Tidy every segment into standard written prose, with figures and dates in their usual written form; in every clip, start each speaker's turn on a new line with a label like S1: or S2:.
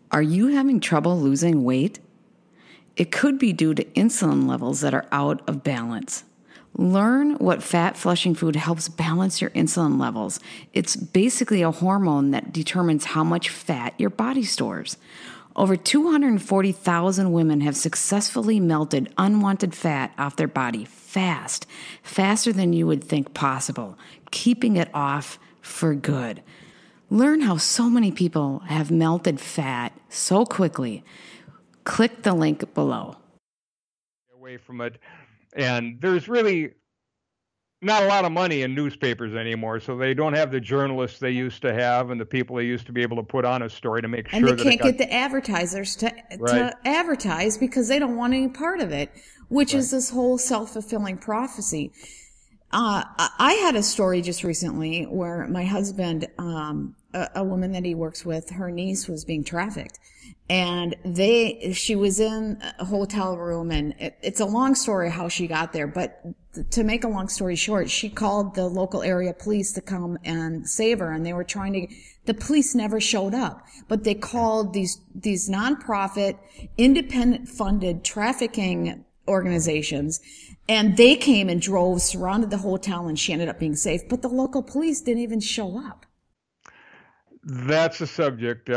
S1: Are you having trouble losing weight? It could be due to insulin levels that are out of balance. Learn what fat-flushing food helps balance your insulin levels. It's basically a hormone that determines how much fat your body stores. Over 240,000 women have successfully melted unwanted fat off their body faster than you would think possible, keeping it off for good. Learn how so many people have melted fat so quickly. Click the link below.
S2: Away from it. And there's really not a lot of money in newspapers anymore, so they don't have the journalists they used to have and the people they used to be able to put on a story to make sure that
S3: and they can't get the advertisers to advertise because they don't want any part of it, which is this whole self-fulfilling prophecy. I had a story just recently where my husband, a woman that he works with, her niece was being trafficked. And she was in a hotel room, and it's a long story how she got there, but to make a long story short, she called the local area police to come and save her, and they were the police never showed up, but they called these nonprofit, independent funded trafficking organizations, and they came and surrounded the hotel, and she ended up being safe, but the local police didn't even show up.
S2: That's a subject.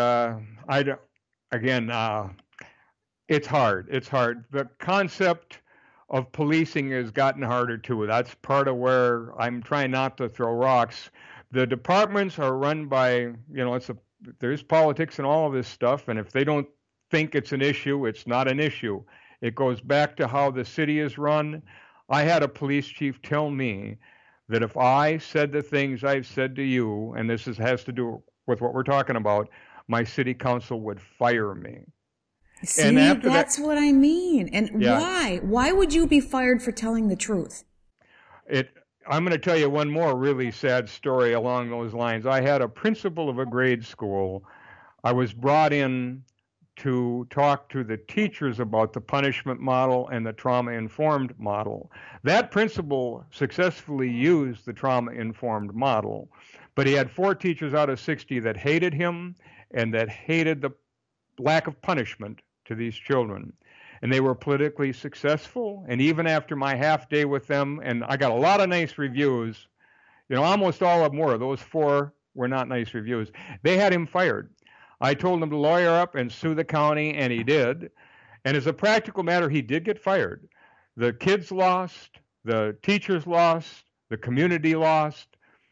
S2: It's hard. It's hard. The concept of policing has gotten harder too. That's part of where I'm trying not to throw rocks. The departments are run by, there's politics and all of this stuff, and if they don't think it's an issue, it's not an issue. It goes back to how the city is run. I had a police chief tell me that if I said the things I've said to you, and this has to do with what we're talking about, my city council would fire me.
S3: See, and that's what I mean. And why? Why would you be fired for telling the truth?
S2: I'm going to tell you one more really sad story along those lines. I had a principal of a grade school. I was brought in to talk to the teachers about the punishment model and the trauma-informed model. That principal successfully used the trauma-informed model, but he had 4 teachers out of 60 that hated him and that hated the lack of punishment to these children. And they were politically successful. And even after my half day with them, and I got a lot of nice reviews, almost all of them were. Those 4 were not nice reviews. They had him fired. I told him to lawyer up and sue the county, and he did. And as a practical matter, he did get fired. The kids lost, the teachers lost, the community lost.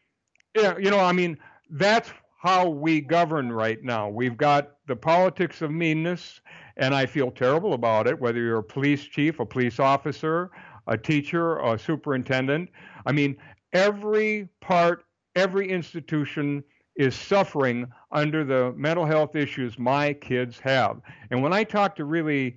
S2: That's how we govern right now. We've got the politics of meanness, and I feel terrible about it, whether you're a police chief, a police officer, a teacher, a superintendent. Every institution is suffering under the mental health issues my kids have. And when I talk to really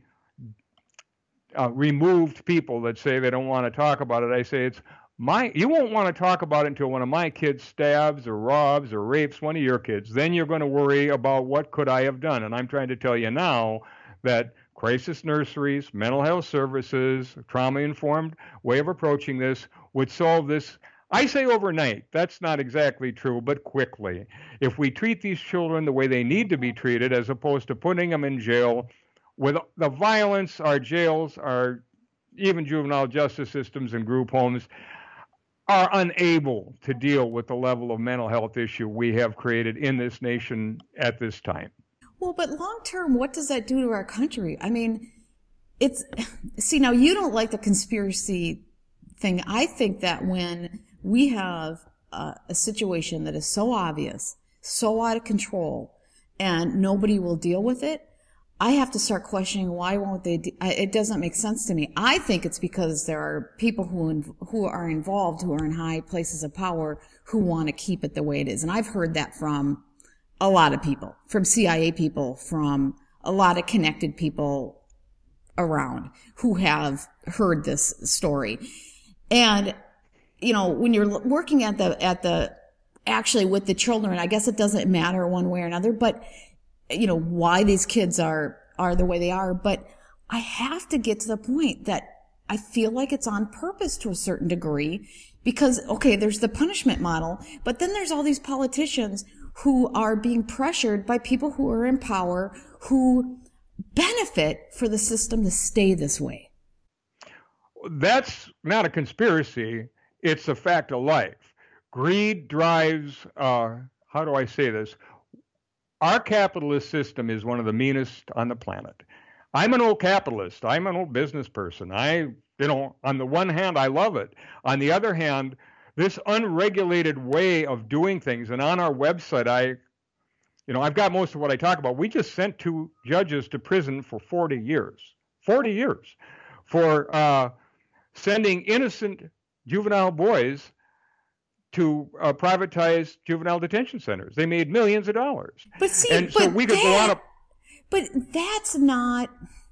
S2: removed people that say they don't want to talk about it, I say you won't want to talk about it until one of my kids stabs or robs or rapes one of your kids. Then you're going to worry about what could I have done. And I'm trying to tell you now that crisis nurseries, mental health services, trauma-informed way of approaching this would solve this. I say overnight. That's not exactly true, but quickly. If we treat these children the way they need to be treated, as opposed to putting them in jail, with the violence, our jails, our even juvenile justice systems and group homes are unable to deal with the level of mental health issue we have created in this nation at this time.
S3: Well, but long term, what does that do to our country? Now you don't like the conspiracy thing. I think that when we have a situation that is so obvious, so out of control, and nobody will deal with it, I have to start questioning why won't they? It doesn't make sense to me. I think it's because there are people who are involved, who are in high places of power, who want to keep it the way it is. And I've heard that from a lot of people, from CIA people, from a lot of connected people around who have heard this story. And, when you're working actually with the children, I guess it doesn't matter one way or another, but why these kids are the way they are. But I have to get to the point that I feel like it's on purpose to a certain degree because, okay, there's the punishment model, but then there's all these politicians who are being pressured by people who are in power, who benefit for the system to stay this way.
S2: That's not a conspiracy. It's a fact of life. Greed drives, how do I say this? Our capitalist system is one of the meanest on the planet. I'm an old capitalist. I'm an old business person. On the one hand, I love it. On the other hand, this unregulated way of doing things, and on our website, I've got most of what I talk about. We just sent 2 judges to prison for 40 years. 40 years for sending innocent juvenile boys to privatized juvenile detention centers. They made millions of dollars.
S3: But see, But that's not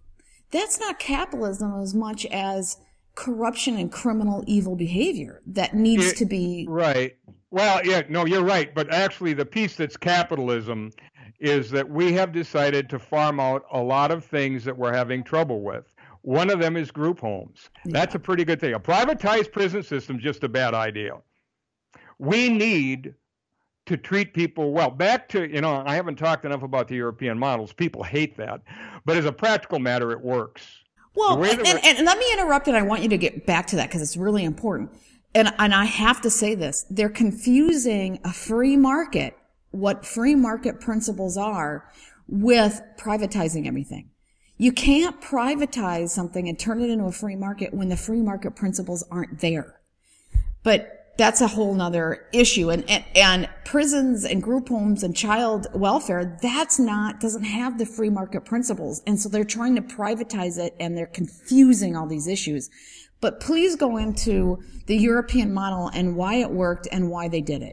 S3: capitalism as much as corruption and criminal evil behavior that needs to be
S2: right. Well, yeah, no, you're right. But actually, the piece that's capitalism is that we have decided to farm out a lot of things that we're having trouble with. One of them is group homes. Yeah. That's a pretty good thing. A privatized prison system is just a bad idea. We need to treat people well. Back to, I haven't talked enough about the European models. People hate that. But as a practical matter, it works.
S3: Well, and let me interrupt, and I want you to get back to that because it's really important. And I have to say this. They're confusing a free market, what free market principles are, with privatizing everything. You can't privatize something and turn it into a free market when the free market principles aren't there. But that's a whole nother issue. And prisons and group homes and child welfare, doesn't have the free market principles. And so they're trying to privatize it and they're confusing all these issues. But please go into the European model and why it worked and why they did it.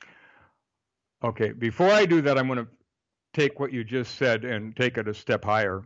S2: Okay. Before I do that, I'm going to take what you just said and take it a step higher.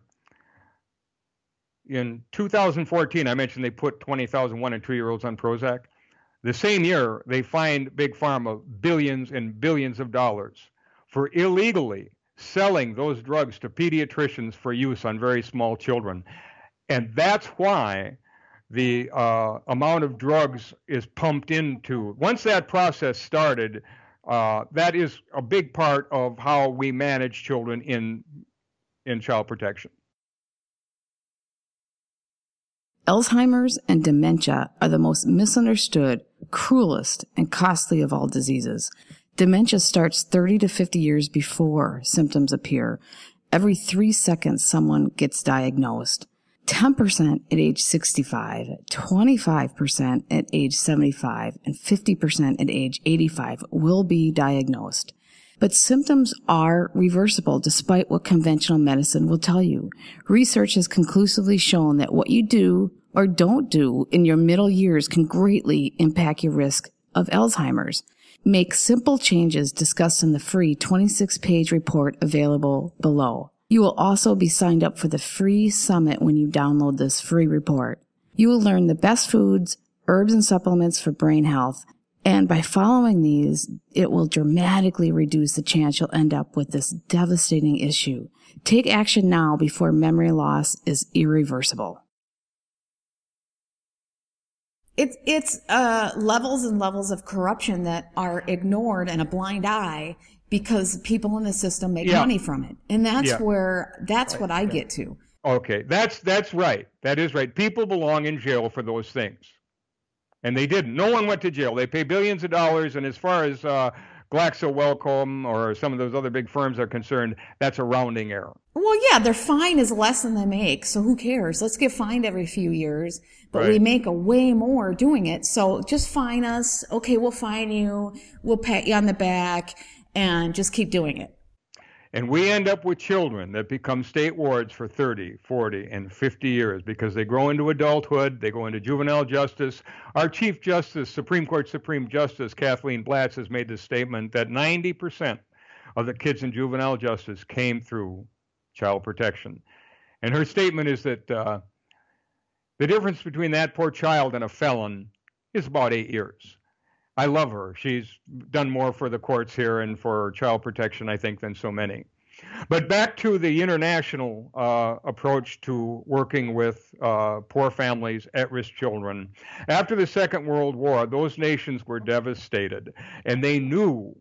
S2: In 2014, I mentioned they put 20,000 1- and 2-year-olds on Prozac. The same year, they fined Big Pharma billions and billions of dollars for illegally selling those drugs to pediatricians for use on very small children. And that's why the amount of drugs is pumped into. Once that process started, that is a big part of how we manage children in child protection.
S1: Alzheimer's and dementia are the most misunderstood, cruelest, and costly of all diseases. Dementia starts 30 to 50 years before symptoms appear. Every 3 seconds, someone gets diagnosed. 10% at age 65, 25% at age 75, and 50% at age 85 will be diagnosed. But symptoms are reversible despite what conventional medicine will tell you. Research has conclusively shown that what you do or don't do in your middle years can greatly impact your risk of Alzheimer's. Make simple changes discussed in the free 26-page report available below. You will also be signed up for the free summit when you download this free report. You will learn the best foods, herbs, and supplements for brain health. And by following these, it will dramatically reduce the chance you'll end up with this devastating issue. Take action now before memory loss is irreversible.
S3: It's levels and levels of corruption that are ignored and a blind eye because people in the system make money from it. And that's what I get to.
S2: Okay, that's right. That is right. People belong in jail for those things. And they didn't. No one went to jail. They pay billions of dollars, and as far as GlaxoSmithKline or some of those other big firms are concerned, that's a rounding error.
S3: Well, yeah, their fine is less than they make, so who cares? Let's get fined every few years, but we make a way more doing it. So just fine us. Okay, we'll fine you. We'll pat you on the back, and just keep doing it.
S2: And we end up with children that become state wards for 30, 40, and 50 years because they grow into adulthood, they go into juvenile justice. Our Chief Justice, Supreme Court Supreme Justice Kathleen Blatz has made this statement that 90% of the kids in juvenile justice came through child protection. And her statement is that the difference between that poor child and a felon is about 8 years. I love her. She's done more for the courts here and for child protection, I think, than so many. But back to the international approach to working with poor families, at-risk children. After the Second World War, those nations were devastated, and they knew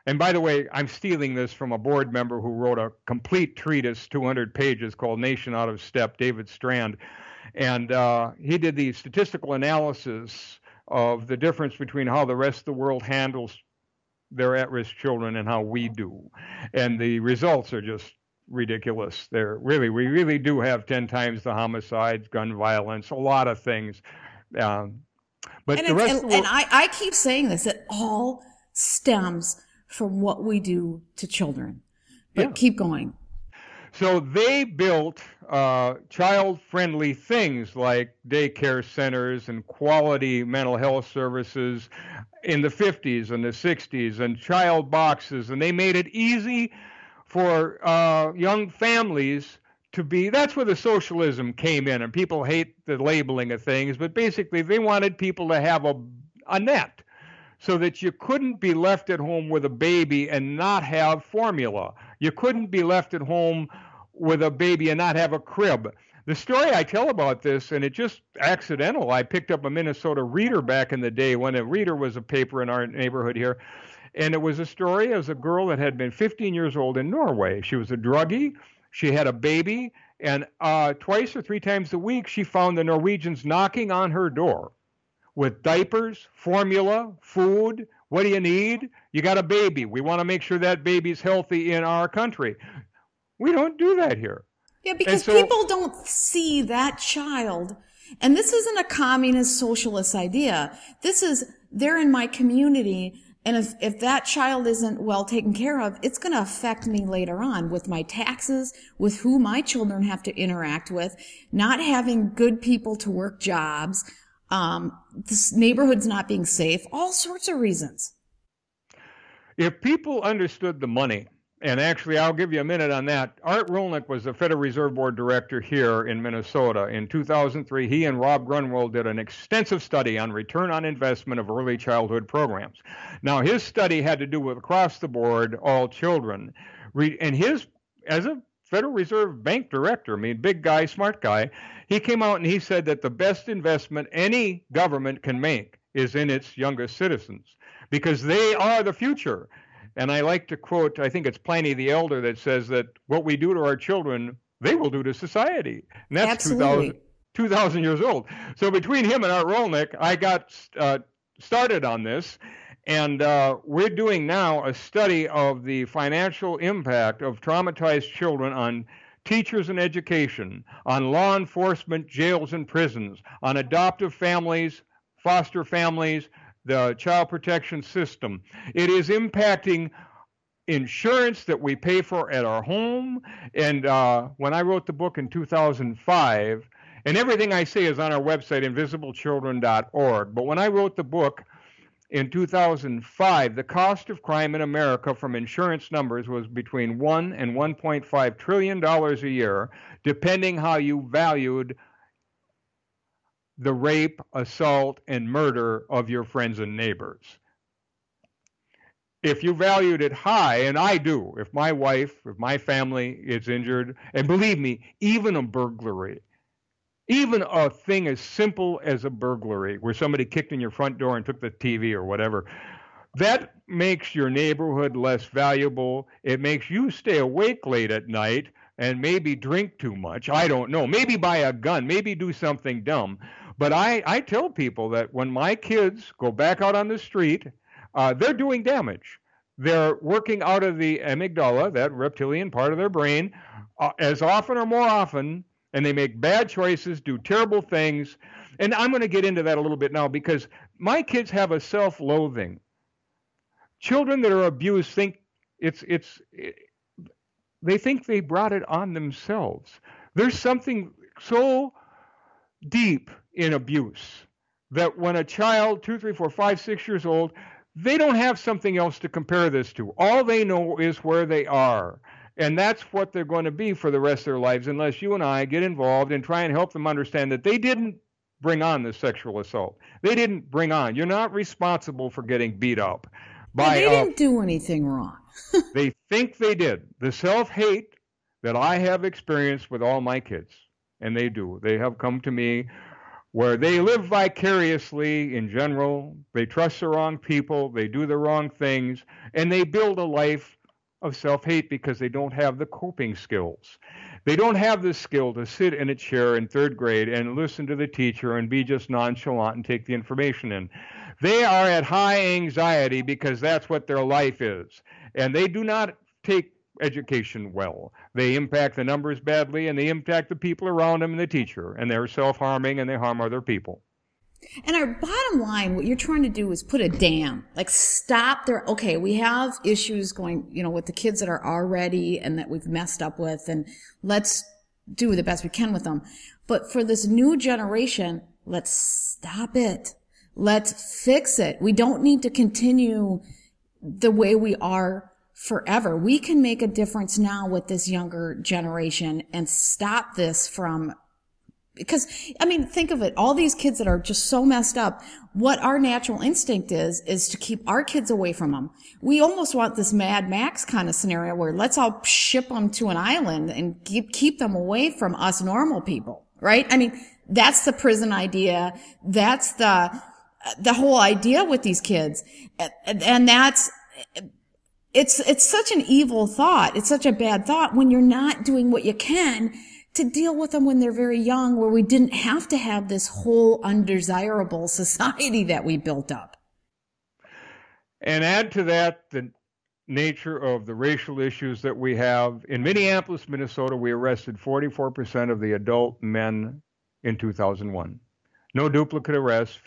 S2: And by the way, I'm stealing this from a board member who wrote a complete treatise, 200 pages, called Nation Out of Step, David Strand. And he did the statistical analysis of the difference between how the rest of the world handles their at-risk children and how we do. And the results are just ridiculous. We really do have 10 times the homicides, gun violence, a lot of things. But the rest of the world,
S3: and I keep saying this, it all stems from what we do to children. But keep going.
S2: So they built child-friendly things like daycare centers and quality mental health services in the 50s and the 60s, and child boxes, and they made it easy for young families to be. That's where the socialism came in, and people hate the labeling of things, but basically they wanted people to have a net so that you couldn't be left at home with a baby and not have formula. You couldn't be left at home with a baby and not have a crib. The story I tell about this, and it's just accidental, I picked up a Minnesota Reader back in the day when a Reader was a paper in our neighborhood here, and it was a story of a girl that had been 15 years old in Norway. She was a druggie, she had a baby, and twice or three times a week she found the Norwegians knocking on her door with diapers, formula, food. What do you need? You got a baby. We want to make sure that baby's healthy in our country. We don't do that here.
S3: Yeah, because people don't see that child. And this isn't a communist socialist idea. This is, they're in my community. And if that child isn't well taken care of, it's going to affect me later on with my taxes, with who my children have to interact with, not having good people to work jobs, this neighborhood's not being safe, all sorts of reasons.
S2: If people understood the money, and actually I'll give you a minute on that. Art Rolnick was the Federal Reserve Board director here in Minnesota. In 2003, he and Rob Grunwald did an extensive study on return on investment of early childhood programs. Now, his study had to do with across the board, all children. And as a Federal Reserve Bank director, I mean, big guy, smart guy, he came out and he said that the best investment any government can make is in its youngest citizens, because they are the future. And I like to quote, I think it's Pliny the Elder that says that what we do to our children, they will do to society. And that's 2,000 years old. So between him and Art Rolnick, I got started on this. And we're doing now a study of the financial impact of traumatized children on teachers and education, on law enforcement, jails and prisons, on adoptive families, foster families, the child protection system. It is impacting insurance that we pay for at our home. And when I wrote the book in 2005, and everything I say is on our website, invisiblechildren.org, but when I wrote the book in 2005, the cost of crime in America from insurance numbers was between $1 and $1.5 trillion a year, depending how you valued the rape, assault, and murder of your friends and neighbors. If you valued it high, and I do, if my wife, if my family is injured, and believe me, even a burglary, even a thing as simple as a burglary, where somebody kicked in your front door and took the TV or whatever, that makes your neighborhood less valuable. It makes you stay awake late at night and maybe drink too much. I don't know. Maybe buy a gun. Maybe do something dumb. But I tell people that when my kids go back out on the street, they're doing damage. They're working out of the amygdala, that reptilian part of their brain, as often or more often, and they make bad choices, do terrible things. And I'm going to get into that a little bit now, because my kids have a self-loathing. Children that are abused think they think they brought it on themselves. There's something so deep in abuse that when a child, 2, 3, 4, 5, 6 years old, they don't have something else to compare this to. All they know is where they are. And that's what they're going to be for the rest of their lives, unless you and I get involved and try and help them understand that they didn't bring on the sexual assault. They didn't bring on. You're not responsible for getting beat up.
S3: They didn't do anything wrong.
S2: They think they did. The self-hate that I have experienced with all my kids, and they do. They have come to me where they live vicariously in general. They trust the wrong people, they do the wrong things, and they build a life of self-hate because they don't have the coping skills. They don't have the skill to sit in a chair in third grade and listen to the teacher and be just nonchalant and take the information in. They are at high anxiety because that's what their life is. And they do not take education well. They impact the numbers badly, and they impact the people around them and the teacher, and they're self-harming and they harm other people.
S3: And our bottom line, what you're trying to do is put a dam, like stop there. Okay, we have issues going, with the kids that are already and that we've messed up with, and let's do the best we can with them. But for this new generation, let's stop it. Let's fix it. We don't need to continue the way we are forever. We can make a difference now with this younger generation and stop this from, because, think of it. All these kids that are just so messed up, what our natural instinct is to keep our kids away from them. We almost want this Mad Max kind of scenario where let's all ship them to an island and keep them away from us normal people, right? That's the prison idea. That's the whole idea with these kids. And it's such an evil thought. It's such a bad thought when you're not doing what you can to deal with them when they're very young, where we didn't have to have this whole undesirable society that we built up.
S2: And add to that the nature of the racial issues that we have. In Minneapolis, Minnesota, we arrested 44% of the adult men in 2001. No duplicate arrests,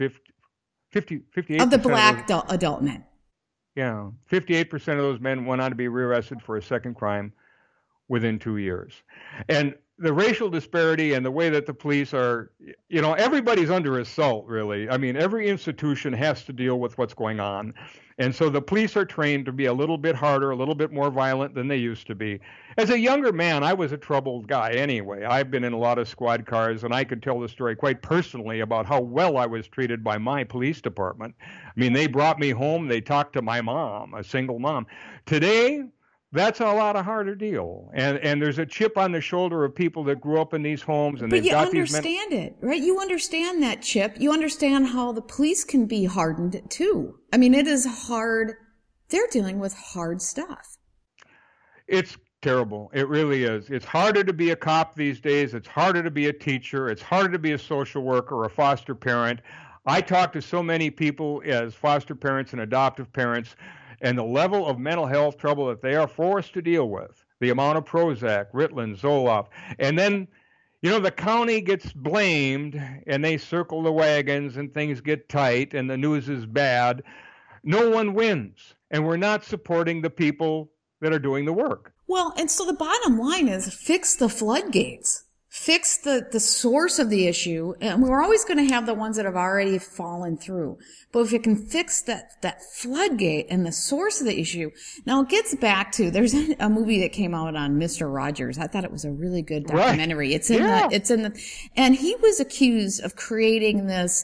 S2: 58%
S3: of the black adult men.
S2: Yeah, 58% of those men went on to be rearrested for a second crime within 2 years. And the racial disparity and the way that the police are, everybody's under assault, really. Every institution has to deal with what's going on. And so the police are trained to be a little bit harder, a little bit more violent than they used to be. As a younger man, I was a troubled guy anyway. I've been in a lot of squad cars, and I could tell the story quite personally about how well I was treated by my police department. They brought me home. They talked to my mom, a single mom. Today, that's a lot of harder deal. And there's a chip on the shoulder of people that grew up in these homes. And
S3: but you understand it, right? You understand that chip. You understand how the police can be hardened too. It is hard. They're dealing with hard stuff.
S2: It's terrible. It really is. It's harder to be a cop these days. It's harder to be a teacher. It's harder to be a social worker or a foster parent. I talk to so many people as foster parents and adoptive parents, and the level of mental health trouble that they are forced to deal with, the amount of Prozac, Ritalin, Zoloft, and then, the county gets blamed and they circle the wagons and things get tight and the news is bad. No one wins, and we're not supporting the people that are doing the work.
S3: Well, and so the bottom line is fix the floodgates. Fix the source of the issue, and we're always going to have the ones that have already fallen through. But if you can fix that floodgate and the source of the issue, now it gets back to, there's a movie that came out on Mr. Rogers. I thought it was a really good documentary. Right. And he was accused of creating this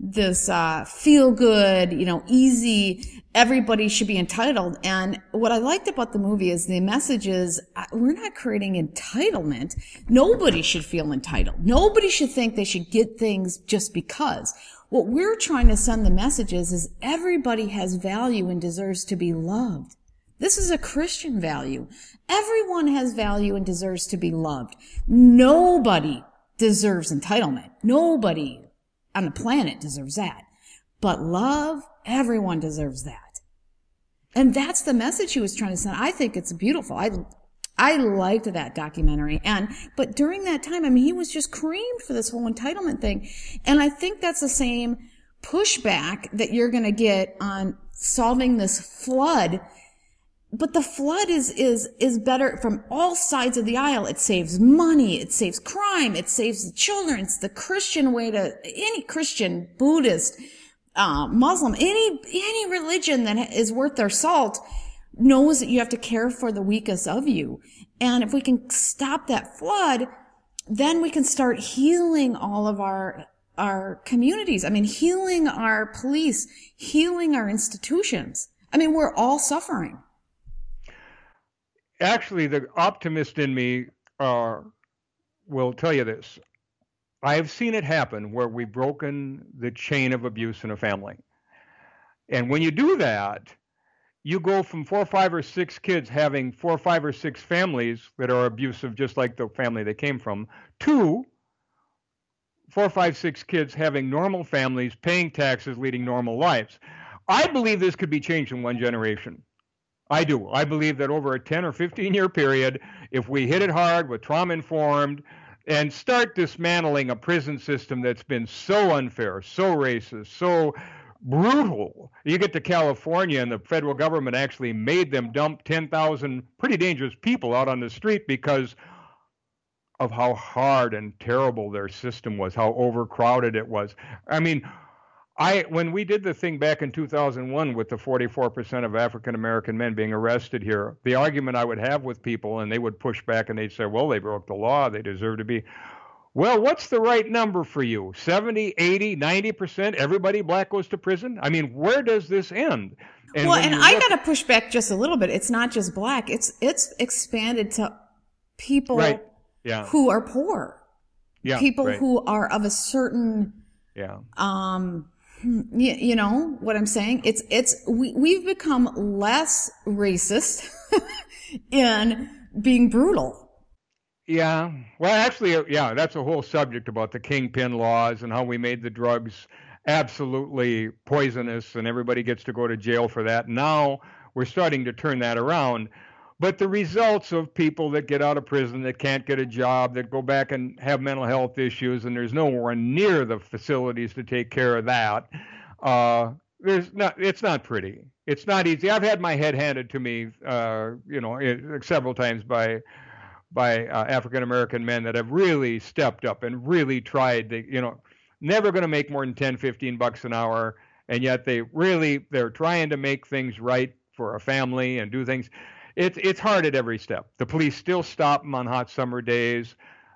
S3: feel good, easy, everybody should be entitled. And what I liked about the movie is the message is we're not creating entitlement. Nobody should feel entitled. Nobody should think they should get things just because. What we're trying to send the message is everybody has value and deserves to be loved. This is a Christian value. Everyone has value and deserves to be loved. Nobody deserves entitlement. Nobody on the planet deserves that. But love, everyone deserves that. And that's the message he was trying to send. I think it's beautiful. I liked that documentary. But during that time, he was just creamed for this whole entitlement thing. And I think that's the same pushback that you're going to get on solving this flood. But the flood is better from all sides of the aisle. It saves money. It saves crime. It saves the children. It's the Christian way to, any Christian, Buddhist, Muslim, any religion that is worth their salt knows that you have to care for the weakest of you. And if we can stop that flood, then we can start healing all of our communities. Healing our police, healing our institutions. We're all suffering.
S2: Actually, the optimist in me will tell you this. I have seen it happen where we've broken the chain of abuse in a family. And when you do that, you go from 4, 5, or 6 kids having 4, 5, or 6 families that are abusive, just like the family they came from, to 4, 5, 6 kids having normal families, paying taxes, leading normal lives. I believe this could be changed in one generation. I do. I believe that over a 10 or 15-year period, if we hit it hard with trauma-informed and start dismantling a prison system that's been so unfair, so racist, so brutal. You get to California and the federal government actually made them dump 10,000 pretty dangerous people out on the street because of how hard and terrible their system was, how overcrowded it was. I mean, when we did the thing back in 2001 with the 44% of African American men being arrested here, the argument I would have with people, and they would push back and they'd say, well, they broke the law, they deserve to be. Well, what's the right number for you? 70, 80, 90%? Everybody black goes to prison? I mean, where does this end?
S3: And I got to push back just a little bit. It's not just black. It's expanded to people who are poor. Yeah, people who are of a certain you know what I'm saying? We've become less racist in being brutal.
S2: Yeah. Well, actually, that's a whole subject about the kingpin laws and how we made the drugs absolutely poisonous and everybody gets to go to jail for that. Now we're starting to turn that around. But the results of people that get out of prison, that can't get a job, that go back and have mental health issues, and there's nowhere near the facilities to take care of that, it's not pretty. It's not easy. I've had my head handed to me, several times by African American men that have really stepped up and really tried. Never going to make more than 10, 15 bucks an hour, and yet they're trying to make things right for a family and do things. It's hard at every step. The police still stop them on hot summer days.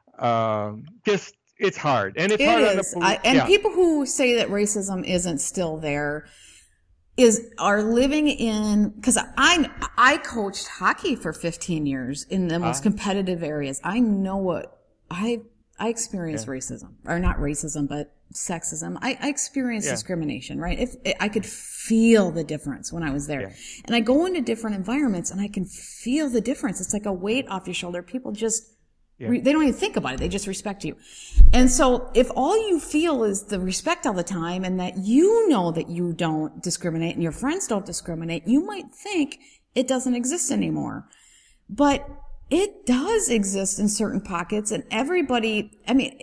S2: It's hard, and it's hard on the police.
S3: People who say that racism isn't still there are living in, because I coached hockey for 15 years in the most competitive areas. I know what I experienced racism, or not racism, but sexism. I experienced discrimination, right? If I could feel the difference when I was there. And I go into different environments and I can feel the difference. It's like a weight off your shoulder. People just, they don't even think about it. They just respect you. And so if all you feel is the respect all the time and that you know that you don't discriminate and your friends don't discriminate, you might think it doesn't exist anymore. But it does exist in certain pockets, and everybody, I mean,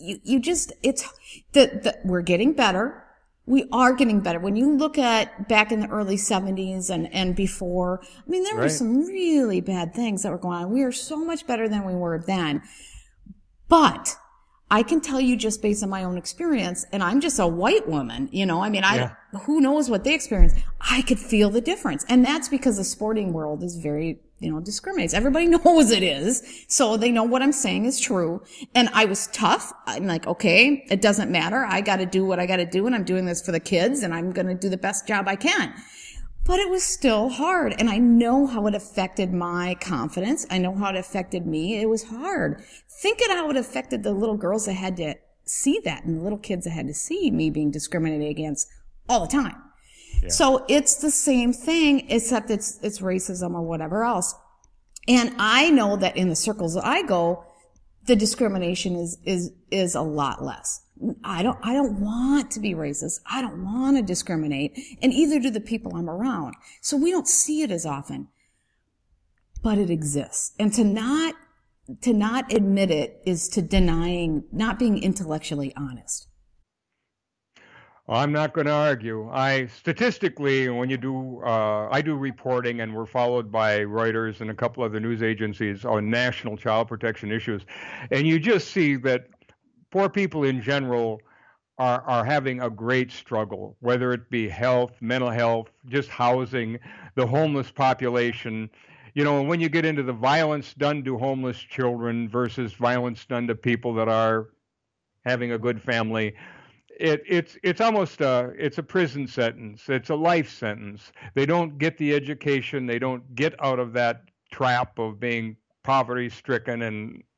S3: we're getting better. We are getting better. When you look at back in the early 70s and before, I mean, there were some really bad things that were going on. We are so much better than we were then. But I can tell you just based on my own experience, and I'm just a white woman, who knows what they experience. I could feel the difference. And that's because the sporting world is very, discriminates. Everybody knows it is. So they know what I'm saying is true. And I was tough. I'm like, okay, it doesn't matter. I got to do what I got to do. And I'm doing this for the kids and I'm going to do the best job I can. But it was still hard. And I know how it affected my confidence. I know how it affected me. It was hard. Think of how it affected the little girls that had to see that and the little kids that had to see me being discriminated against all the time. Yeah. So it's the same thing, except it's racism or whatever else. And I know that in the circles that I go, the discrimination is a lot less. I don't want to be racist. I don't want to discriminate, and either do the people I'm around. So we don't see it as often, but it exists. And to not admit it is to not being intellectually honest.
S2: Well, I'm not going to argue. Statistically, when I do reporting, and we're followed by Reuters and a couple other news agencies on national child protection issues, and you just see that poor people in general are having a great struggle, whether it be health, mental health, just housing, the homeless population. When you get into the violence done to homeless children versus violence done to people that are having a good family, it's almost it's a prison sentence. It's a life sentence. They don't get the education. They don't get out of that trap of being poverty stricken and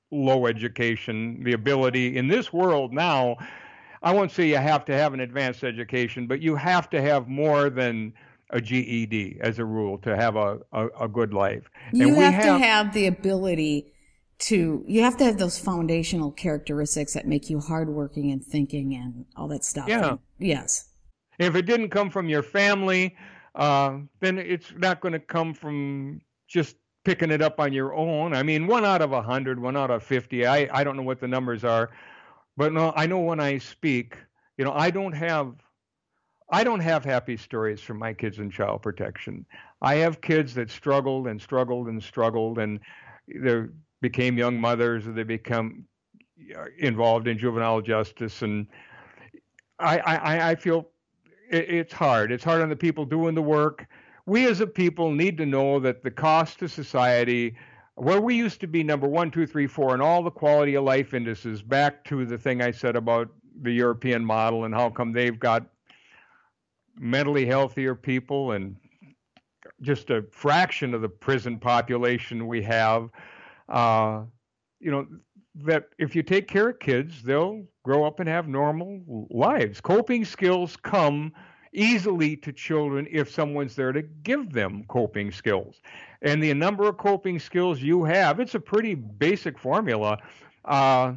S2: low education, the ability in this world now. I won't say you have to have an advanced education, but you have to have more than a GED as a rule to have a good life.
S3: You have to have the ability you have to have those foundational characteristics that make you hardworking and thinking and all that stuff.
S2: Yeah.
S3: And, yes.
S2: If it didn't come from your family, then it's not going to come from just picking it up on your own. I mean, 1 out of 100, 1 out of 50. I don't know what the numbers are, but no, I know when I speak, I don't have happy stories from my kids in child protection. I have kids that struggled and struggled and struggled, and they became young mothers, or they become involved in juvenile justice, and I feel it's hard. It's hard on the people doing the work. We as a people need to know that the cost to society, where we used to be number 1, 2, 3, 4 in all the quality of life indices, back to the thing I said about the European model and how come they've got mentally healthier people and just a fraction of the prison population we have. That if you take care of kids, they'll grow up and have normal lives. Coping skills come easily to children if someone's there to give them coping skills. And the number of coping skills you have, it's a pretty basic formula. I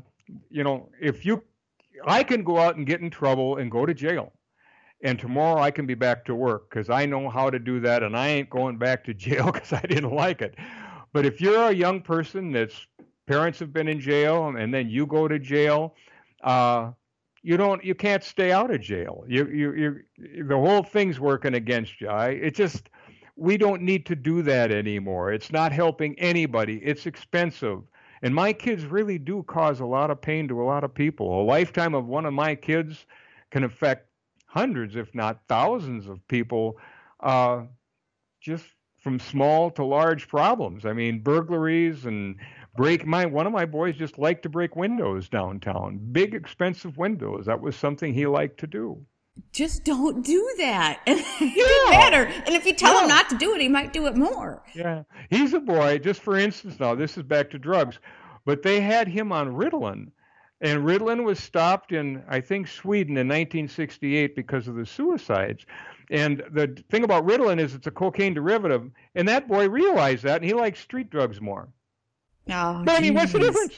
S2: can go out and get in trouble and go to jail, and tomorrow I can be back to work because I know how to do that, and I ain't going back to jail because I didn't like it. But if you're a young person that's parents have been in jail and then you go to jail, you can't stay out of jail. The whole thing's working against you. We don't need to do that anymore. It's not helping anybody. It's expensive. And my kids really do cause a lot of pain to a lot of people. A lifetime of one of my kids can affect hundreds, if not thousands of people, just from small to large problems. I mean, burglaries and one of my boys just liked to break windows downtown, big expensive windows. That was something he liked to do.
S3: Just don't do that. It get better. And if you tell him not to do it, he might do it more.
S2: Yeah. He's a boy, just for instance, now this is back to drugs, but they had him on Ritalin. And Ritalin was stopped in, I think, Sweden in 1968 because of the suicides. And the thing about Ritalin is it's a cocaine derivative. And that boy realized that, and he likes street drugs more.
S3: Oh,
S2: Benny, what's the difference?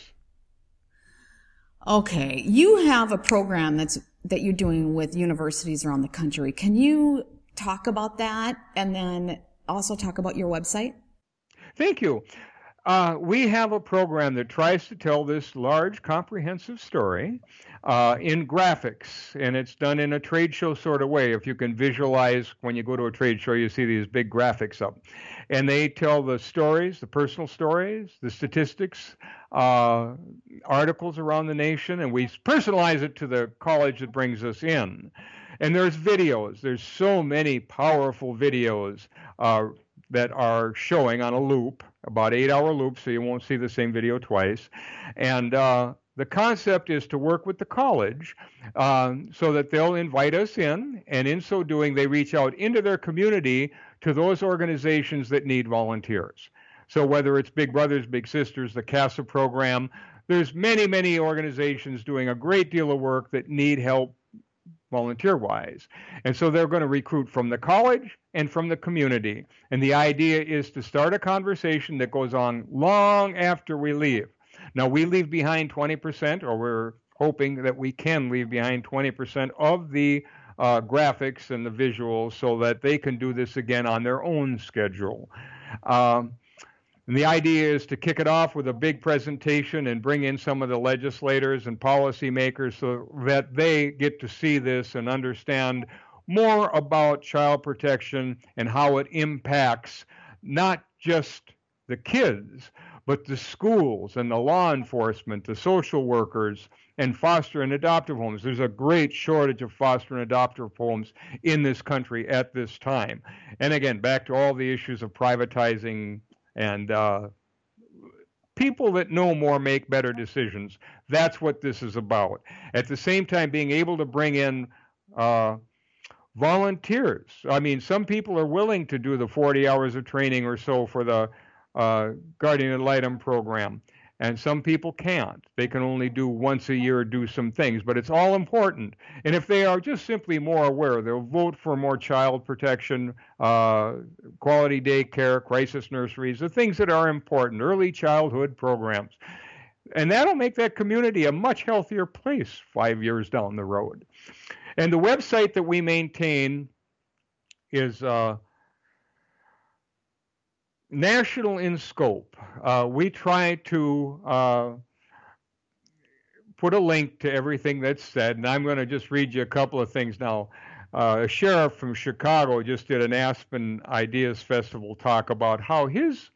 S3: Okay. You have a program that you're doing with universities around the country. Can you talk about that and then also talk about your website?
S2: Thank you. We have a program that tries to tell this large, comprehensive story in graphics, and it's done in a trade show sort of way. If you can visualize when you go to a trade show, you see these big graphics up. And they tell the stories, the personal stories, the statistics, articles around the nation, and we personalize it to the college that brings us in. And there's videos. There's so many powerful videos that are showing on a loop, about 8-hour loop, so you won't see the same video twice. And the concept is to work with the college so that they'll invite us in, and in so doing, they reach out into their community to those organizations that need volunteers. So whether it's Big Brothers, Big Sisters, the CASA program, there's many, many organizations doing a great deal of work that need help volunteer-wise. And so they're going to recruit from the college and from the community. And the idea is to start a conversation that goes on long after we leave. Now, we leave behind 20%, or we're hoping that we can leave behind 20% of the graphics and the visuals so that they can do this again on their own schedule. And the idea is to kick it off with a big presentation and bring in some of the legislators and policymakers so that they get to see this and understand more about child protection and how it impacts not just the kids, but the schools and the law enforcement, the social workers, and foster and adoptive homes. There's a great shortage of foster and adoptive homes in this country at this time. And again, back to all the issues of privatizing and people that know more make better decisions. That's what this is about. At the same time, being able to bring in volunteers. I mean, some people are willing to do the 40 hours of training or so for the Guardian ad litem program. And some people can't. They can only do once a year do some things, but it's all important. And if they are just simply more aware, they'll vote for more child protection, quality daycare, crisis nurseries, the things that are important, early childhood programs. And that'll make that community a much healthier place 5 years down the road. And the website that we maintain is national in scope. We try to put a link to everything that's said, and I'm going to just read you a couple of things now. A sheriff from Chicago just did an Aspen Ideas Festival talk about how his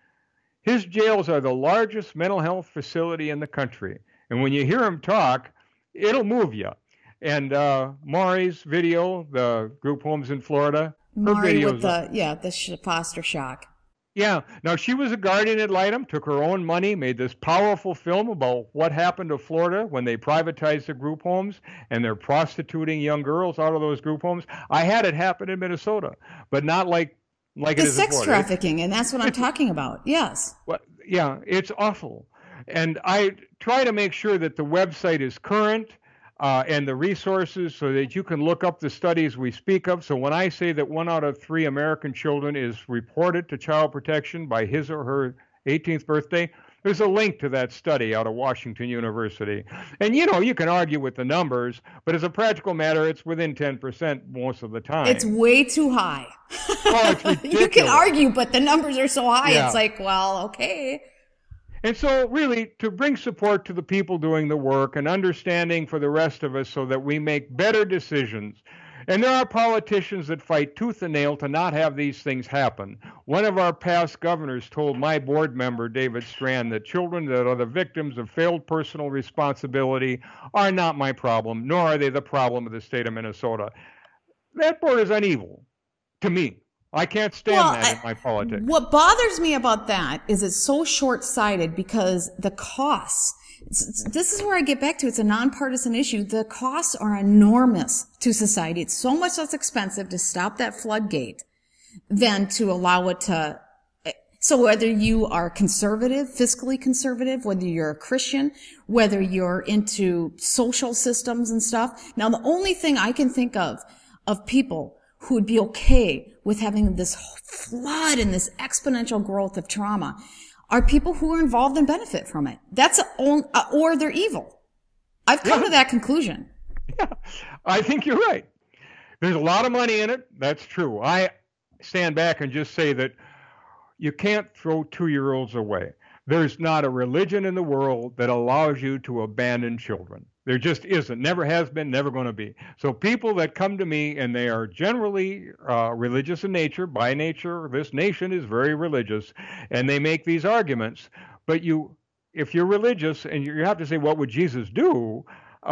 S2: jails are the largest mental health facility in the country. And when you hear him talk, it'll move you. And Maury's video, the group homes in Florida,
S3: Maury with the foster shock.
S2: Yeah. Now, she was a guardian ad litem, took her own money, made this powerful film about what happened to Florida when they privatized the group homes and they're prostituting young girls out of those group homes. I had it happen in Minnesota, but not like it is in Florida.
S3: The sex trafficking, and that's what I'm talking about. Yes.
S2: Well, yeah, it's awful. And I try to make sure that the website is current, and the resources so that you can look up the studies we speak of. So when I say that 1 out of 3 American children is reported to child protection by his or her 18th birthday, there's a link to that study out of Washington University. And, you can argue with the numbers, but as a practical matter, it's within 10% most of the time.
S3: It's way too high.
S2: Oh, it's ridiculous.
S3: You can argue, but the numbers are so high.
S2: Yeah.
S3: It's like, well, okay.
S2: And so really to bring support to the people doing the work and understanding for the rest of us so that we make better decisions. And there are politicians that fight tooth and nail to not have these things happen. One of our past governors told my board member, David Strand, that children that are the victims of failed personal responsibility are not my problem, nor are they the problem of the state of Minnesota. That borders on evil to me. I can't stand that in my politics.
S3: What bothers me about that is it's so short-sighted because the costs, this is where I get back to, it's a nonpartisan issue. The costs are enormous to society. It's so much less expensive to stop that floodgate than to allow it to. So whether you are conservative, fiscally conservative, whether you're a Christian, whether you're into social systems and stuff. Now, the only thing I can think of people who would be okay with having this flood and this exponential growth of trauma are people who are involved and benefit from it. That's or they're evil. I've come to that conclusion.
S2: Yeah, I think you're right. There's a lot of money in it. That's true. I stand back and just say that you can't throw 2-year-olds away. There's not a religion in the world that allows you to abandon children. There just isn't. Never has been, never going to be. So people that come to me and they are generally religious in nature, by nature, this nation is very religious, and they make these arguments. But if you're religious and you have to say, what would Jesus do?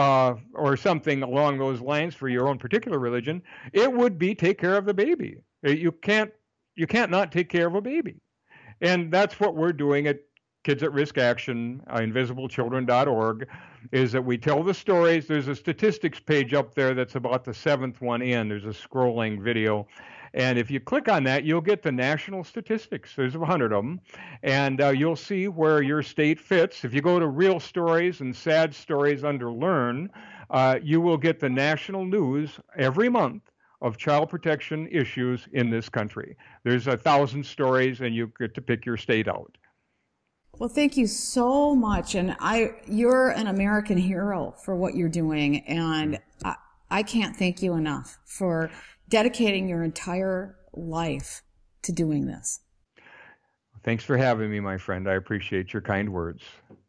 S2: Or something along those lines for your own particular religion, it would be take care of the baby. You can't not take care of a baby. And that's what we're doing at Kids at Risk Action, InvisibleChildren.org, is that we tell the stories. There's a statistics page up there that's about the 7th one in. There's a scrolling video. And if you click on that, you'll get the national statistics. There's 100 of them. And you'll see where your state fits. If you go to Real Stories and Sad Stories under Learn, you will get the national news every month of child protection issues in this country. There's 1,000 stories, and you get to pick your state out.
S3: Well, thank you so much. And you're an American hero for what you're doing. And I can't thank you enough for dedicating your entire life to doing this.
S2: Thanks for having me, my friend. I appreciate your kind words.